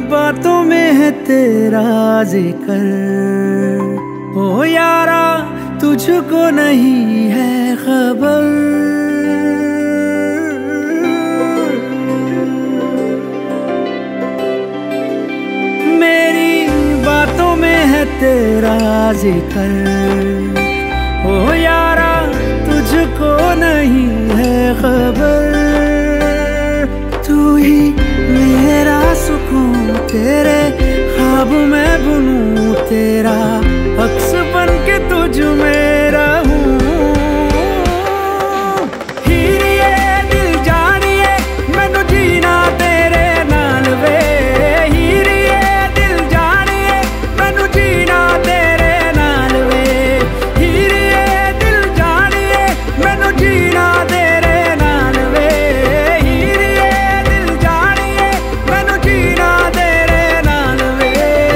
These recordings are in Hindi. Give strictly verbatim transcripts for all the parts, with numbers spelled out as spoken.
बातों में है तेरा जिक्र, ओ यारा तुझको नहीं है खबर। मेरी बातों में है तेरा जिक्र, ओ यारा तुझको नहीं है खबर। तू ही मेरा सुकून, तेरे ख्वाब में बुनूं, तेरा अक्स बन के तुझ में रहूं। हीरिए दिल जानिए मैनू जीना तेरे नाल वे, हीरिए दिल जानिए मैनू जीना तेरे नाल वे, हीरिए दिल जानिए मैनू जीना तेरे नाल वे, हीरिए दिल जानिए मैनू जीना तेरे नाल वे।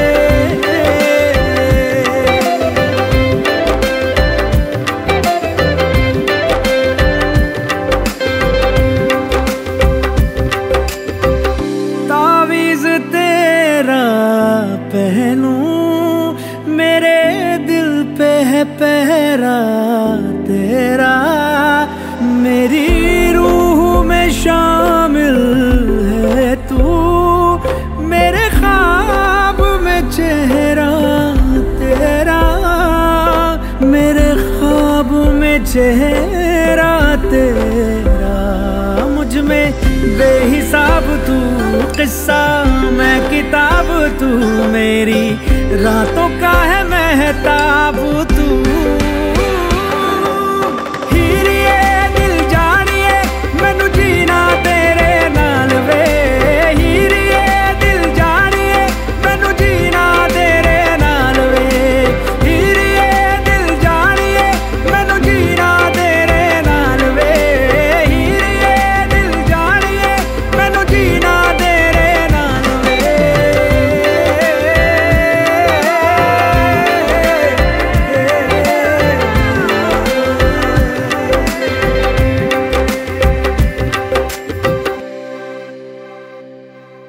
तावीज़ तेरा पहनूं, मेरे दिल पे है पहरा तेरा, मेरी रूह में शामिल है तू, मेरे ख्वाब में चेहरा तेरा, मेरे ख्वाब में चेहरा तेरा। मुझ में बेहिसाब तू किस्सा, मैं किताब तू, मेरी रातों का है महताब तू।